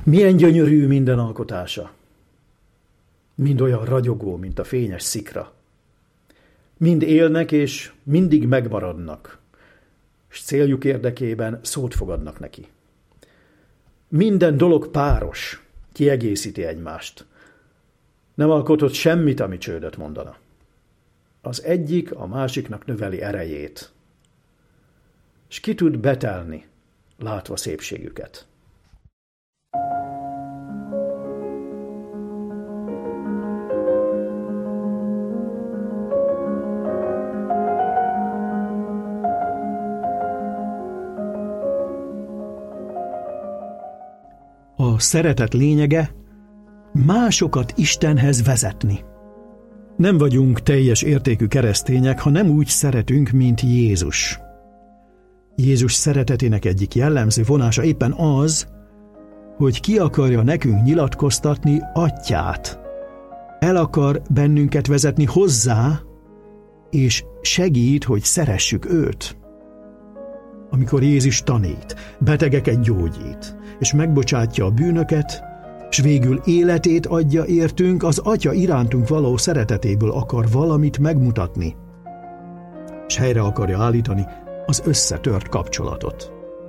Milyen gyönyörű minden alkotása. Mind olyan ragyogó, mint a fényes szikra. Mind élnek és mindig megmaradnak, s céljuk érdekében szót fogadnak neki. Minden dolog páros, kiegészíti egymást. Nem alkotott semmit, ami csődöt mondana. Az egyik a másiknak növeli erejét, s ki tud betelni, látva szépségüket. A szeretet lényege másokat Istenhez vezetni. Nem vagyunk teljes értékű keresztények, ha nem úgy szeretünk, mint Jézus. Jézus szeretetének egyik jellemző vonása éppen az, hogy ki akarja nekünk nyilatkoztatni Atyát. El akar bennünket vezetni hozzá, és segít, hogy szeressük őt. Amikor Jézus tanít, betegeket gyógyít, és megbocsátja a bűnöket, s végül életét adja értünk, az Atya irántunk való szeretetéből akar valamit megmutatni, s helyre akarja állítani az összetört kapcsolatot.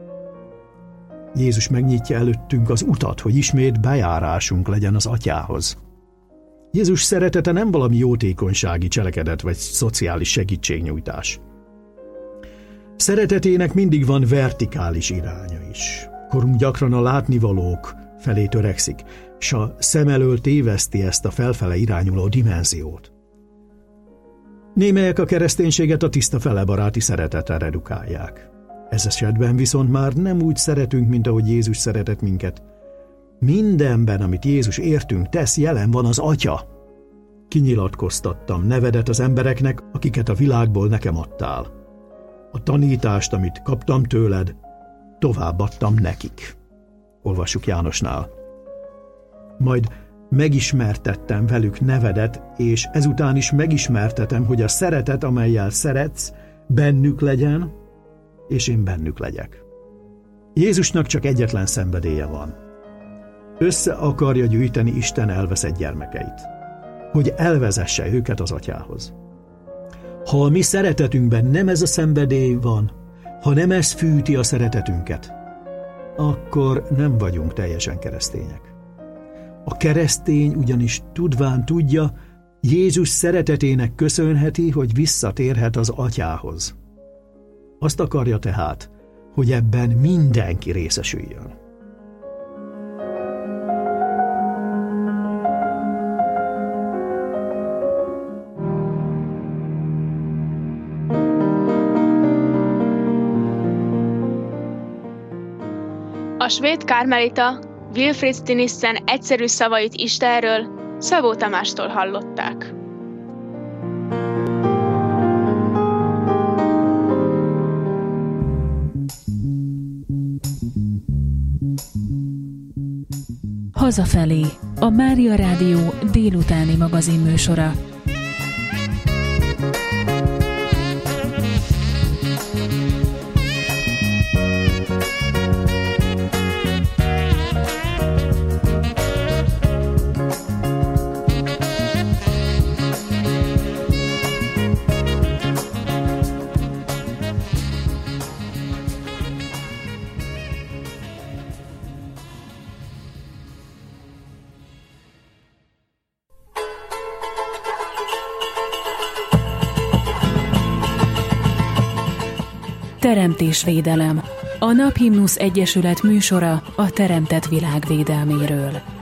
Jézus megnyitja előttünk az utat, hogy ismét bejárásunk legyen az Atyához. Jézus szeretete nem valami jótékonysági cselekedet vagy szociális segítségnyújtás. Szeretetének mindig van vertikális iránya is. Korunk gyakran a látnivalók felé törekszik, s a szem elől téveszti ezt a felfele irányuló dimenziót. Némelyek a kereszténységet a tiszta felebaráti szeretetre redukálják. Ez esetben viszont már nem úgy szeretünk, mint ahogy Jézus szeretett minket. Mindenben, amit Jézus értünk tesz, jelen van az Atya. Kinyilatkoztattam nevedet az embereknek, akiket a világból nekem adtál. A tanítást, amit kaptam tőled, továbbadtam nekik. Olvassuk Jánosnál. Majd megismertettem velük nevedet, és ezután is megismertetem, hogy a szeretet, amellyel szeretsz, bennük legyen, és én bennük legyek. Jézusnak csak egyetlen szenvedélye van. Össze akarja gyűjteni Isten elveszett gyermekeit, hogy elvezesse őket az Atyához. Ha a mi szeretetünkben nem ez a szenvedély van, ha nem ez fűti a szeretetünket, akkor nem vagyunk teljesen keresztények. A keresztény ugyanis tudván tudja, Jézus szeretetének köszönheti, hogy visszatérhet az Atyához. Azt akarja tehát, hogy ebben mindenki részesüljön. A svéd kármelita Wilfrid Stinissen egyszerű szavait Istenről Szabó Tamástól hallották. Hazafelé, a Mária Rádió délutáni magazinműsora. Teremtésvédelem. A Naphimnusz Egyesület műsora a teremtett világ védelméről.